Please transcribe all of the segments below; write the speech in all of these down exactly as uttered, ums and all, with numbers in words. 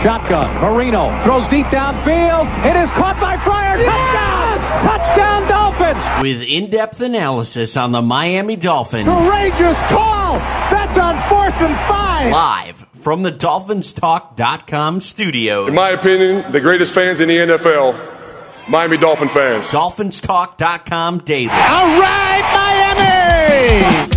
Shotgun. Marino throws deep downfield. It is caught by Fryer. Touchdown! Touchdown Dolphins! With in-depth analysis on the Miami Dolphins. Courageous call! That's on fourth and five! Live from the Dolphins Talk dot com studios. In my opinion, the greatest fans in the N F L, Miami Dolphin fans. Dolphins Talk dot com daily. All right, Miami!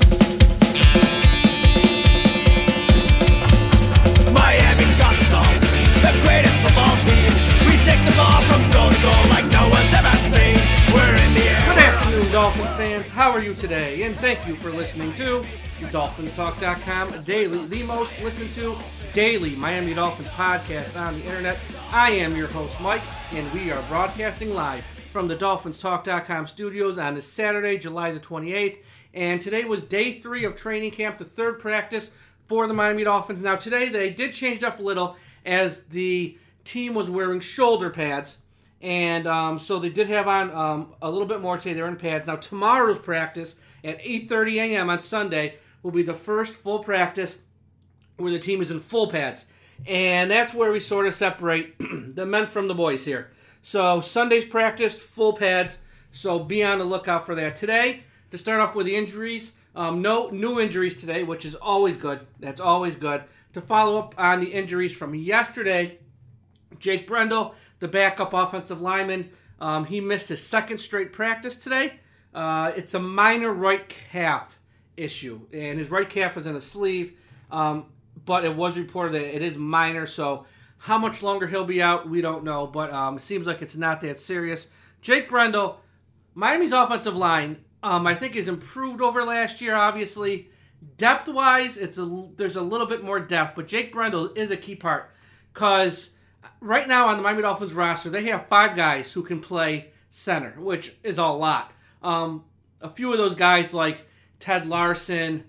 Miami's got the Dolphins, the greatest football team. We take the ball from goal to goal like no one's ever seen. We're in the air. Good afternoon, Dolphins fans. How are you today? And thank you for listening to the Dolphins Talk dot com daily, the most listened to daily Miami Dolphins podcast on the internet. I am your host, Mike, and we are broadcasting live from the Dolphins Talk dot com studios on this Saturday, July the twenty-eighth. And today was day three of training camp, the third practice for the Miami Dolphins. Now, today they did change it up a little as the team was wearing shoulder pads. And um, so they did have on um, a little bit more today. They're in pads. Now, tomorrow's practice at eight thirty a.m. on Sunday will be the first full practice where the team is in full pads. And that's where we sort of separate the men from the boys here. So Sunday's practice, full pads. So be on the lookout for that. Today, to start off with the injuries, um, no new injuries today, which is always good. That's always good. To follow up on the injuries from yesterday, Jake Brendel, the backup offensive lineman, um, he missed his second straight practice today. Uh, it's a minor right calf issue, and his right calf is in a sleeve, um, but it was reported that it is minor, so how much longer he'll be out, we don't know, but um, it seems like it's not that serious. Jake Brendel, Miami's offensive line, um, I think, has improved over last year, obviously. Depth-wise, it's a, there's a little bit more depth, but Jake Brendel is a key part, because right now on the Miami Dolphins roster, they have five guys who can play center, which is a lot. Um, a few of those guys, like Ted Larson,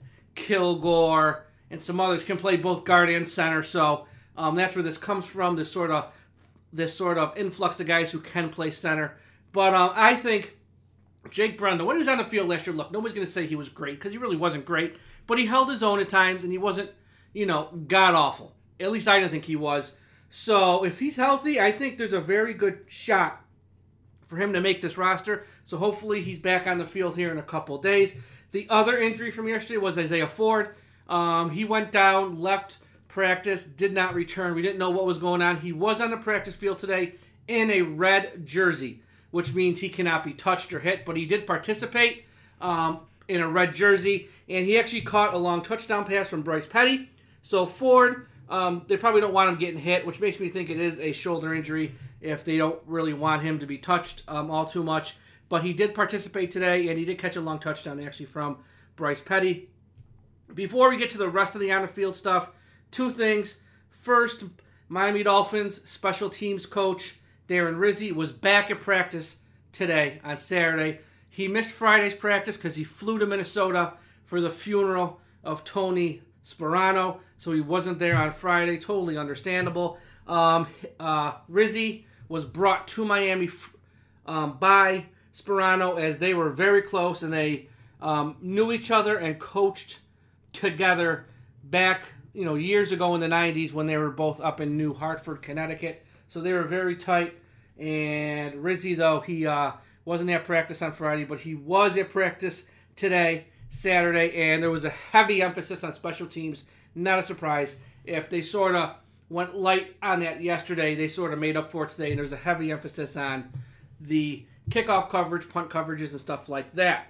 Kilgore, and some others, can play both guard and center. So um, that's where this comes from. This sort of this sort of influx of guys who can play center. But um, I think Jake Brendel, when he was on the field last year, look, nobody's going to say he was great because he really wasn't great. But he held his own at times, and he wasn't, you know, god awful. At least I didn't think he was. So if he's healthy, I think there's a very good shot for him to make this roster. So hopefully he's back on the field here in a couple days. The other injury from yesterday was Isaiah Ford. Um, he went down, left practice, did not return. We didn't know what was going on. He was on the practice field today in a red jersey, which means he cannot be touched or hit, but he did participate um, in a red jersey, and he actually caught a long touchdown pass from Bryce Petty. So Ford, um, they probably don't want him getting hit, which makes me think it is a shoulder injury if they don't really want him to be touched um, all too much. But he did participate today, and he did catch a long touchdown actually from Bryce Petty. Before we get to the rest of the on-the-field stuff, two things. First, Miami Dolphins special teams coach Darren Rizzi was back at practice today on Saturday. He missed Friday's practice because he flew to Minnesota for the funeral of Tony Sparano, so he wasn't there on Friday. Totally understandable. Um, uh, Rizzi was brought to Miami um, by Sparano as they were very close and they um, knew each other and coached together back, you know, years ago in the nineties when they were both up in New Hartford, Connecticut. So they were very tight. And Rizzi, though, he uh, wasn't at practice on Friday, but he was at practice today, Saturday, and there was a heavy emphasis on special teams. Not a surprise. If they sort of went light on that yesterday, they sort of made up for it today, and there's a heavy emphasis on the kickoff coverage, punt coverages, and stuff like that.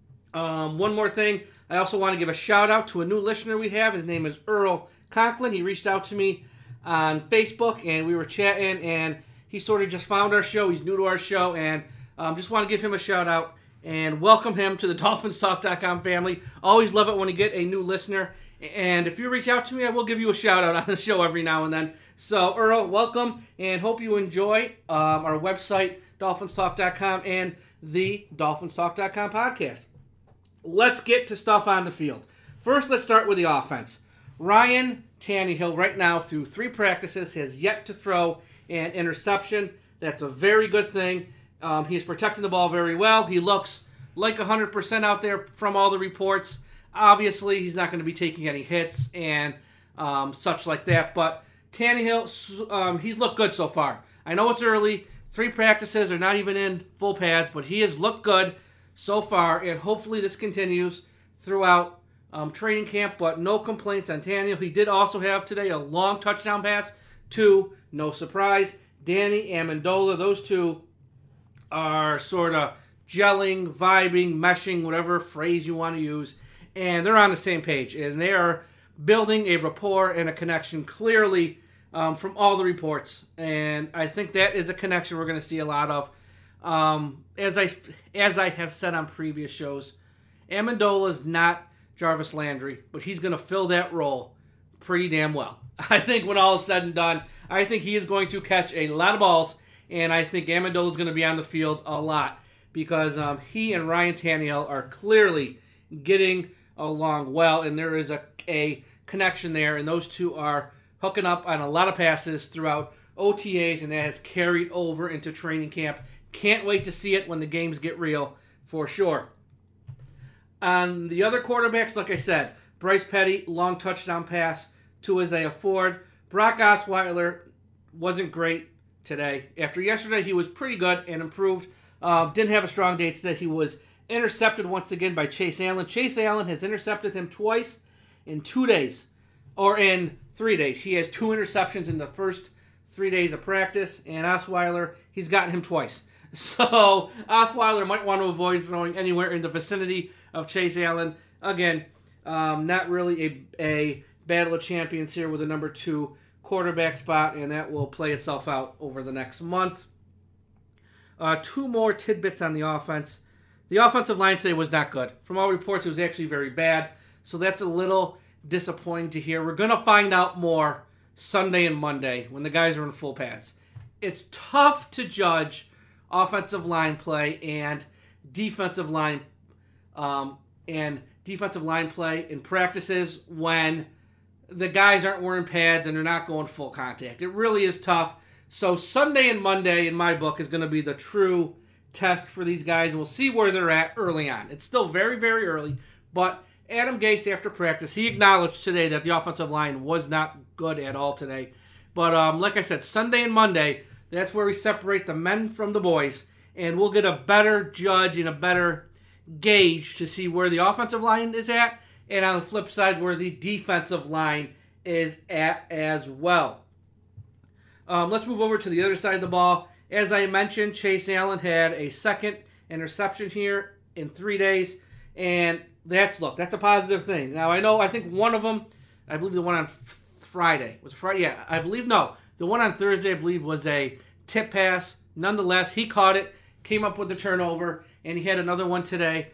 Um, one more thing, I also want to give a shout-out to a new listener we have. His name is Earl Conklin. He reached out to me on Facebook, and we were chatting, and he sort of just found our show. He's new to our show, and um, just want to give him a shout-out and welcome him to the Dolphins Talk dot com family. Always love it when you get a new listener. And if you reach out to me, I will give you a shout-out on the show every now and then. So, Earl, welcome, and hope you enjoy um, our website, Dolphins Talk dot com, and the Dolphins Talk dot com podcast. Let's get to stuff on the field. First, let's start with the offense. Ryan Tannehill, right now, through three practices, has yet to throw an interception. That's a very good thing. Um, he's protecting the ball very well. He looks like one hundred percent out there from all the reports. Obviously, he's not going to be taking any hits and um, such like that, but Tannehill, um, he's looked good so far. I know it's early. Three practices are not even in full pads, but he has looked good so far, and hopefully this continues throughout um, training camp, but no complaints on Tannehill. He did also have today a long touchdown pass to, no surprise, Danny Amendola. Those two are sort of gelling, vibing, meshing, whatever phrase you want to use, and they're on the same page, and they are building a rapport and a connection clearly um, from all the reports, and I think that is a connection we're going to see a lot of. Um, as I as I have said on previous shows, Amendola is not Jarvis Landry, but he's going to fill that role pretty damn well. I think when all is said and done, I think he is going to catch a lot of balls, and I think Amendola is going to be on the field a lot because um, he and Ryan Tannehill are clearly getting along well, and there is a, a connection there, and those two are hooking up on a lot of passes throughout O T As, and that has carried over into training camp. Can't wait to see it when the games get real, for sure. On the other quarterbacks, like I said, Bryce Petty, long touchdown pass to Isaiah Ford. Brock Osweiler wasn't great today. After yesterday, he was pretty good and improved. Uh, didn't have a strong day today. He was intercepted once again by Chase Allen. Chase Allen has intercepted him twice in two days, or in three days. He has two interceptions in the first three days of practice, and Osweiler, he's gotten him twice. So Osweiler might want to avoid throwing anywhere in the vicinity of Chase Allen. Again, um, not really a, a battle of champions here with a number two quarterback spot, and that will play itself out over the next month. Uh, two more tidbits on the offense. The offensive line today was not good. From all reports, it was actually very bad, so that's a little disappointing to hear. We're going to find out more Sunday and Monday when the guys are in full pads. It's tough to judge offensive line play and defensive line um, and defensive line play in practices when the guys aren't wearing pads and they're not going full contact. It really is tough. So Sunday and Monday, in my book, is going to be the true test for these guys, and we'll see where they're at early on. It's still very, very early, but Adam Gase, after practice, he acknowledged today that the offensive line was not good at all today. But um, like I said, Sunday and Monday, that's where we separate the men from the boys, and we'll get a better judge and a better gauge to see where the offensive line is at, and on the flip side, where the defensive line is at as well. Um, let's move over to the other side of the ball. As I mentioned, Chase Allen had a second interception here in three days, and that's, look, that's a positive thing. Now, I know, I think one of them, I believe the one on Friday, was it Friday? Yeah, I believe, no. The one on Thursday, I believe, was a tip pass. Nonetheless, he caught it, came up with the turnover, and he had another one today.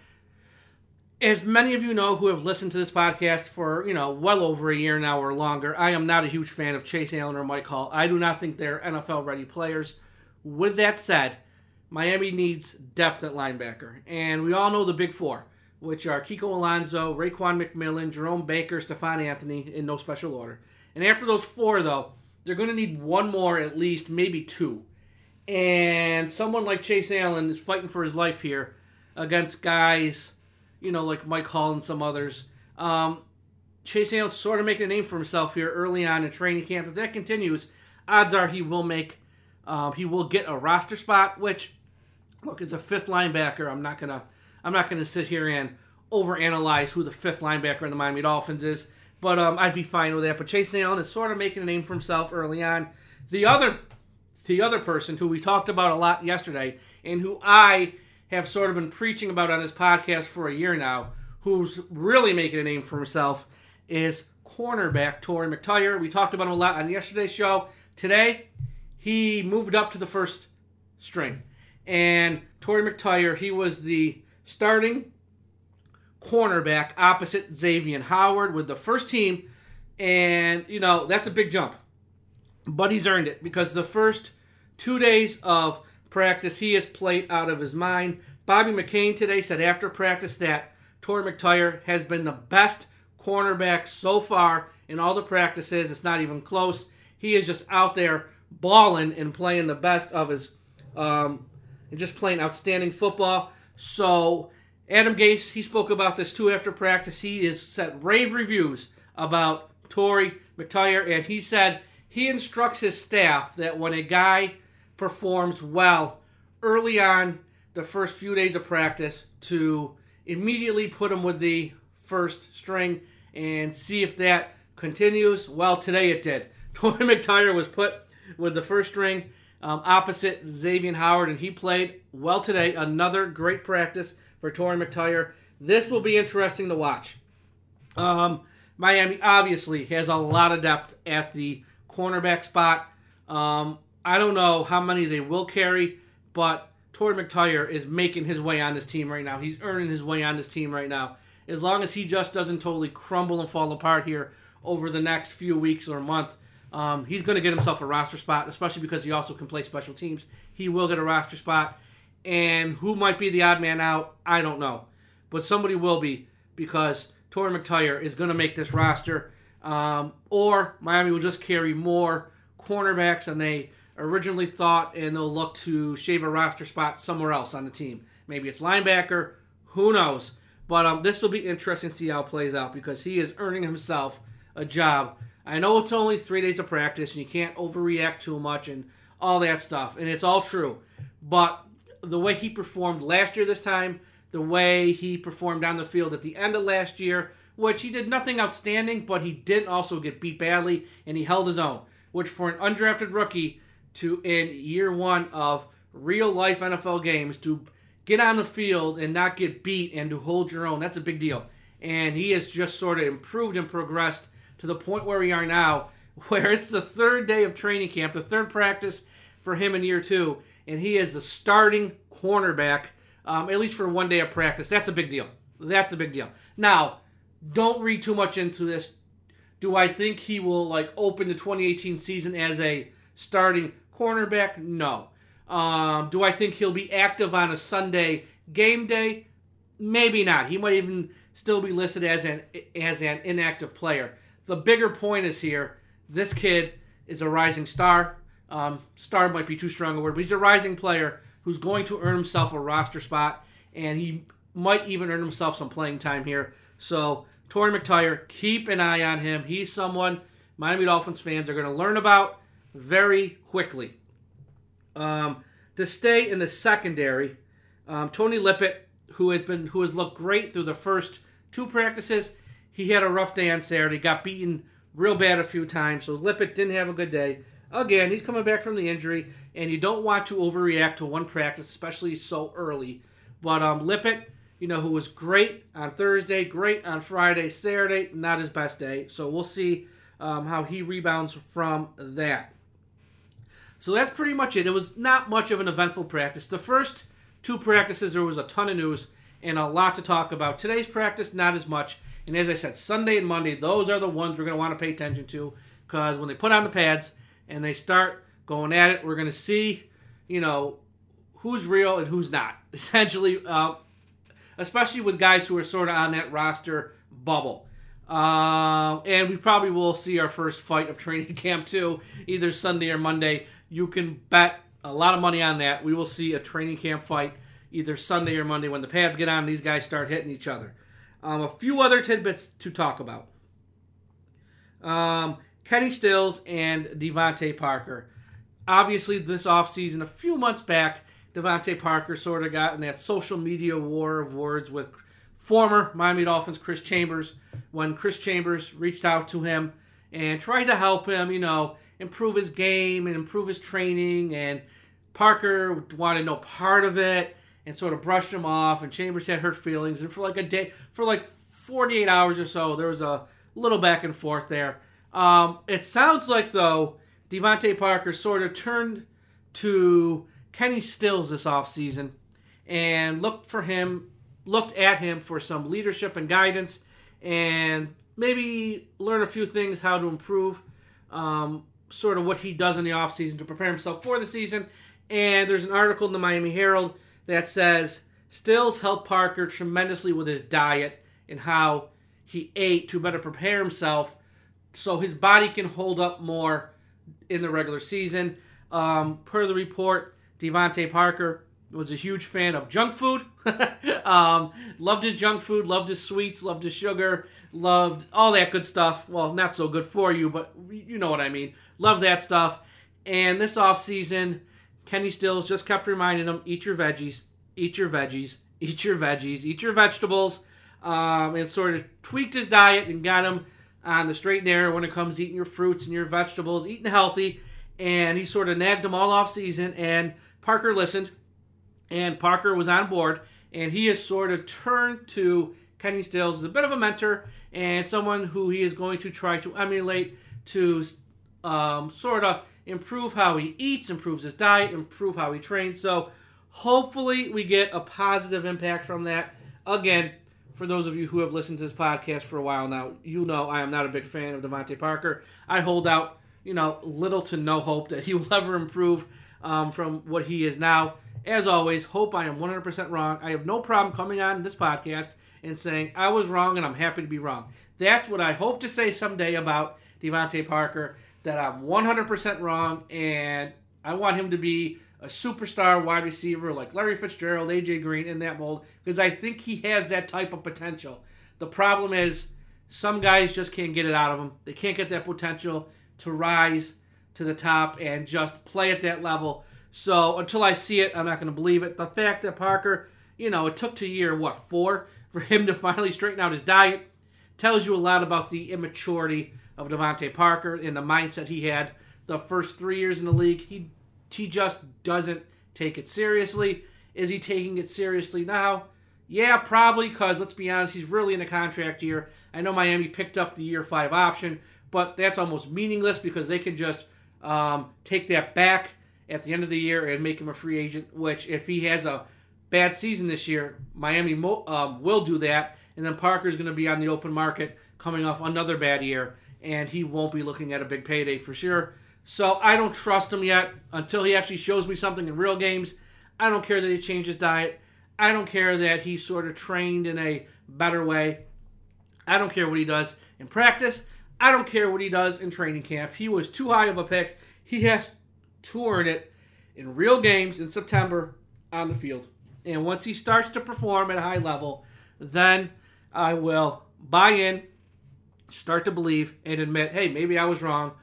As many of you know who have listened to this podcast for, you know, well over a year now or longer, I am not a huge fan of Chase Allen or Mike Hall. I do not think they're N F L-ready players. With that said, Miami needs depth at linebacker. And we all know the big four, which are Kiko Alonso, Raekwon McMillan, Jerome Baker, Stephon Anthony, in no special order. And after those four, though, they're going to need one more at least, maybe two. And someone like Chase Allen is fighting for his life here against guys, you know, like Mike Hall and some others. Um, Chase Allen's sort of making a name for himself here early on in training camp. If that continues, odds are he will make, um, he will get a roster spot. Which, look, as a fifth linebacker, I'm not gonna, I'm not gonna sit here and overanalyze who the fifth linebacker in the Miami Dolphins is. But um, I'd be fine with that. But Chase Allen is sort of making a name for himself early on. The other, the other person who we talked about a lot yesterday, and who I have sort of been preaching about on this podcast for a year now, who's really making a name for himself, is cornerback Torry McTyer. We talked about him a lot on yesterday's show. Today, he moved up to the first string. And Torry McTyer, he was the starting cornerback opposite Xavier Howard with the first team. And, you know, that's a big jump. But he's earned it because the first two days of practice, he has played out of his mind. Bobby McCain today said after practice that Torry McTyer has been the best cornerback so far in all the practices. It's not even close. He is just out there balling and playing the best of his, um, and just playing outstanding football. So Adam Gase, he spoke about this too after practice. He has said rave reviews about Torry McTyer, and he said he instructs his staff that when a guy performs well early on the first few days of practice, to immediately put him with the first string and see if that continues. Well, today it did. Torry McTyer was put with the first string um, opposite Xavier Howard, and he played well today. Another great practice for Torry McTyer. This will be interesting to watch. Um, Miami obviously has a lot of depth at the cornerback spot. Um, I don't know how many they will carry, but Torry McTyer is making his way on this team right now. He's earning his way on this team right now. As long as he just doesn't totally crumble and fall apart here over the next few weeks or month, um, he's going to get himself a roster spot, especially because he also can play special teams. He will get a roster spot. And who might be the odd man out, I don't know. But somebody will be, because Torry McTyer is going to make this roster. Um, or Miami will just carry more cornerbacks than they originally thought, and they'll look to shave a roster spot somewhere else on the team. Maybe it's linebacker. Who knows? But um, this will be interesting to see how it plays out, because he is earning himself a job. I know it's only three days of practice, and you can't overreact too much and all that stuff, and it's all true. But the way he performed last year this time, the way he performed on the field at the end of last year, which he did nothing outstanding, but he didn't also get beat badly, and he held his own, which for an undrafted rookie to, in year one of real-life N F L games, to get on the field and not get beat and to hold your own, that's a big deal. And he has just sort of improved and progressed to the point where we are now, where it's the third day of training camp, the third practice for him in year two, and he is the starting cornerback, um, at least for one day of practice. That's a big deal. That's a big deal. Now, don't read too much into this. Do I think he will like open the twenty eighteen season as a starting cornerback? No. Um, do I think he'll be active on a Sunday game day? Maybe not. He might even still be listed as an as an inactive player. The bigger point is here, this kid is a rising star. Um, star might be too strong a word, but he's a rising player who's going to earn himself a roster spot, and he might even earn himself some playing time here. So, Torry McTyer, keep an eye on him. He's someone Miami Dolphins fans are going to learn about very quickly. Um, to stay in the secondary, um, Tony Lippett, who has been who has looked great through the first two practices, he had a rough day on Saturday. Got beaten real bad a few times, so Lippett didn't have a good day. Again, he's coming back from the injury, and you don't want to overreact to one practice, especially so early. But um, Lippett, you know, who was great on Thursday, great on Friday, Saturday, not his best day. So we'll see um, how he rebounds from that. So that's pretty much it. It was not much of an eventful practice. The first two practices, there was a ton of news and a lot to talk about. Today's practice, not as much. And as I said, Sunday and Monday, those are the ones we're going to want to pay attention to, because when they put on the pads and they start going at it, we're going to see, you know, who's real and who's not. Essentially, uh, especially with guys who are sort of on that roster bubble. Uh, and we probably will see our first fight of training camp too, either Sunday or Monday. You can bet a lot of money on that. We will see a training camp fight either Sunday or Monday when the pads get on and these guys start hitting each other. Um, a few other tidbits to talk about. Um, Kenny Stills and Devontae Parker. Obviously, this offseason, a few months back, Devontae Parker sort of got in that social media war of words with former Miami Dolphins Chris Chambers, when Chris Chambers reached out to him and tried to help him, you know, improve his game and improve his training, and Parker wanted no part of it and sort of brushed him off, and Chambers had hurt feelings, and for like a day, for like forty-eight hours or so, there was a little back and forth there. Um, it sounds like, though, Devontae Parker sort of turned to Kenny Stills this offseason and looked for him, looked at him for some leadership and guidance, and maybe learn a few things how to improve um, sort of what he does in the offseason to prepare himself for the season. And there's an article in the Miami Herald that says Stills helped Parker tremendously with his diet and how he ate to better prepare himself so his body can hold up more in the regular season. Um, per the report, Devontae Parker was a huge fan of junk food. um, loved his junk food, loved his sweets, loved his sugar, loved all that good stuff. Well, not so good for you, but you know what I mean. Loved that stuff. And this offseason, Kenny Stills just kept reminding him, eat your veggies, eat your veggies, eat your veggies, eat your vegetables, um, and sort of tweaked his diet and got him on the straight and narrow when it comes to eating your fruits and your vegetables, eating healthy. And he sort of nagged him all off season, and Parker listened, and Parker was on board, and he has sort of turned to Kenny Stills as a bit of a mentor and someone who he is going to try to emulate to um, sort of improve how he eats, improves his diet, improve how he trains. So hopefully we get a positive impact from that. Again, for those of you who have listened to this podcast for a while now, you know I am not a big fan of Devontae Parker. I hold out, you know, little to no hope that he will ever improve um, from what he is now. As always, hope I am one hundred percent wrong. I have no problem coming on this podcast and saying I was wrong and I'm happy to be wrong. That's what I hope to say someday about Devontae Parker, that I'm one hundred percent wrong, and I want him to be a superstar wide receiver like Larry Fitzgerald, A J Green, in that mold, because I think he has that type of potential. The problem is some guys just can't get it out of them. They can't get that potential to rise to the top and just play at that level. So until I see it, I'm not going to believe it. The fact that Parker, you know, it took to year, what, four, for him to finally straighten out his diet tells you a lot about the immaturity of Devontae Parker and the mindset he had the first three years in the league. He he just doesn't take it seriously. Is he taking it seriously now? Yeah, probably, because let's be honest, he's really in a contract year. I know Miami picked up the year five option, but that's almost meaningless because they can just um, take that back at the end of the year and make him a free agent, which if he has a bad season this year, Miami mo- um, will do that, and then Parker's going to be on the open market coming off another bad year, and he won't be looking at a big payday for sure. So I don't trust him yet until he actually shows me something in real games. I don't care that he changed his diet. I don't care that he sort of trained in a better way. I don't care what he does in practice. I don't care what he does in training camp. He was too high of a pick. He has to earn it in real games in September on the field. And once he starts to perform at a high level, then I will buy in, start to believe, and admit, hey, maybe I was wrong,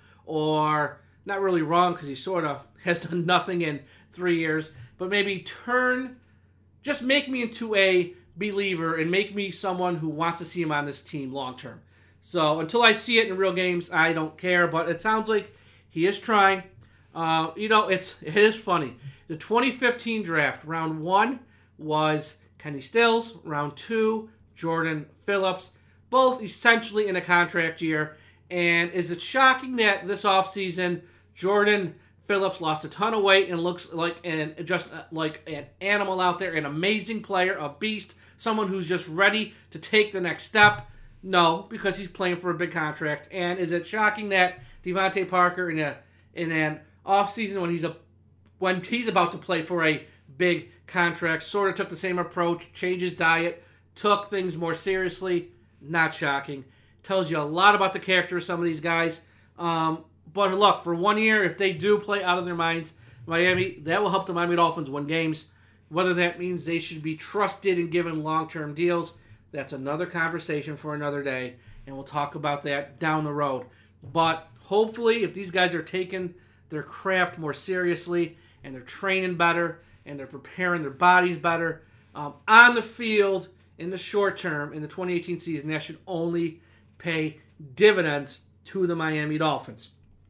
or not really wrong because he sort of has done nothing in three years, but maybe turn, just make me into a believer and make me someone who wants to see him on this team long term. So until I see it in real games, I don't care, but it sounds like he is trying. Uh, you know, it's it is funny. The twenty fifteen draft, round one was Kenny Stills, round two, Jordan Phillips, both essentially in a contract year. And is it shocking that this offseason, Jordan Phillips lost a ton of weight and looks like an just like an animal out there, an amazing player, a beast, someone who's just ready to take the next step? No, because he's playing for a big contract. And is it shocking that Devontae Parker in a in an offseason when he's a when he's about to play for a big contract sort of took the same approach, changed his diet, took things more seriously? Not shocking. Tells you a lot about the character of some of these guys. Um, but look, for one year, if they do play out of their minds, Miami, that will help the Miami Dolphins win games. Whether that means they should be trusted and given long-term deals, that's another conversation for another day, and we'll talk about that down the road. But hopefully, if these guys are taking their craft more seriously and they're training better and they're preparing their bodies better um, on the field in the short term in the twenty eighteen season, that should only pay dividends to the Miami Dolphins.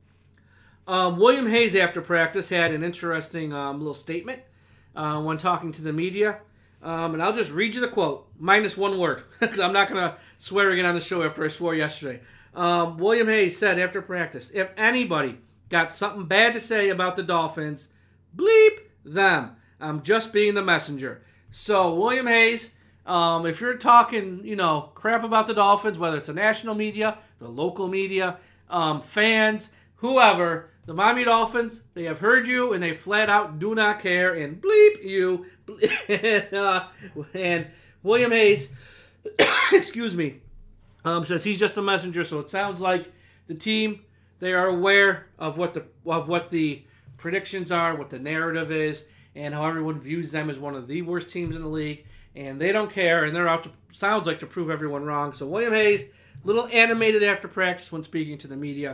Um, William Hayes, after practice, had an interesting um, little statement uh, when talking to the media. Um, and I'll just read you the quote, minus one word, because I'm not going to swear again on the show after I swore yesterday. Um, William Hayes said after practice, if anybody got something bad to say about the Dolphins, bleep them. I'm just being the messenger. So, William Hayes, um, if you're talking, you know, crap about the Dolphins, whether it's the national media, the local media, um, fans, whoever, the Miami Dolphins, they have heard you and they flat out do not care and bleep you. and, uh, and William Hayes, excuse me, um, says he's just a messenger. So it sounds like the team, they are aware of what the of what the predictions are, what the narrative is, and how everyone views them as one of the worst teams in the league, and they don't care, and they're out to, sounds like, to prove everyone wrong. So William Hayes, a little animated after practice when speaking to the media.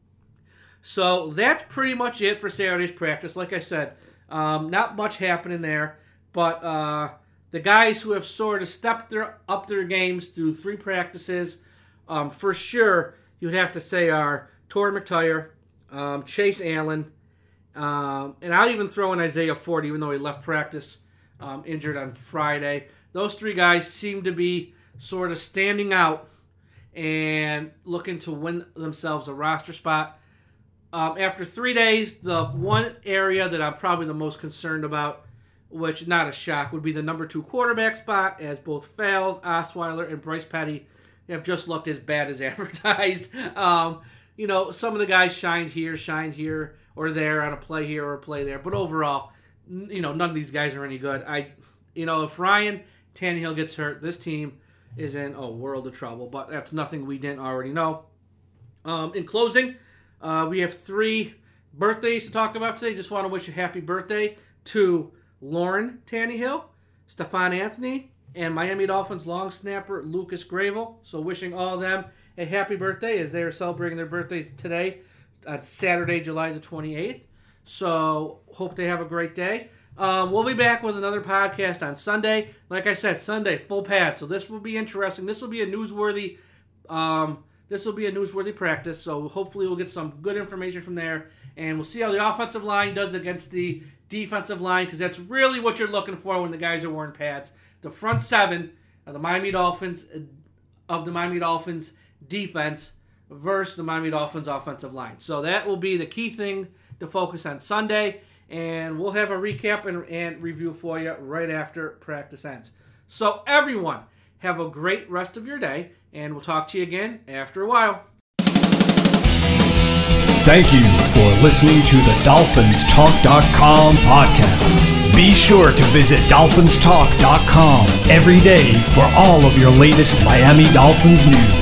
So that's pretty much it for Saturday's practice. Like I said, um, not much happening there, but uh, the guys who have sort of stepped their, up their games through three practices, um, for sure, you'd have to say are Torrey McTyer, um, Chase Allen, um, and I'll even throw in Isaiah Ford, even though he left practice um, injured on Friday. Those three guys seem to be sort of standing out and looking to win themselves a roster spot. Um, after three days, the one area that I'm probably the most concerned about, which not a shock, would be the number two quarterback spot, as both Fales, Osweiler, and Bryce Petty have just looked as bad as advertised. Um, you know, some of the guys shined here, shined here, or there on a play here or a play there. But overall, you know, none of these guys are any good. I, you know, if Ryan Tannehill gets hurt, this team is in a world of trouble. But that's nothing we didn't already know. Um, in closing, uh, we have three birthdays to talk about today. Just want to wish a happy birthday to Lauren Tannehill, Stephon Anthony, and Miami Dolphins long snapper Lucas Grable. So wishing all of them a happy birthday as they are celebrating their birthdays today on Saturday, July the twenty-eighth. So hope they have a great day. Um, we'll be back with another podcast on Sunday. Like I said, Sunday, full pad. So this will be interesting. This will be a newsworthy um, this will be a newsworthy practice. So hopefully we'll get some good information from there. And we'll see how the offensive line does against the defensive line, because that's really what you're looking for when the guys are wearing pads. The front seven of the Miami Dolphins of the Miami Dolphins defense versus the Miami Dolphins offensive line. So that will be the key thing to focus on Sunday, and we'll have a recap and, and review for you right after practice ends. So everyone, have a great rest of your day, and we'll talk to you again after a while. Thank you for listening to the Dolphins Talk dot com podcast. Be sure to visit Dolphins Talk dot com every day for all of your latest Miami Dolphins news.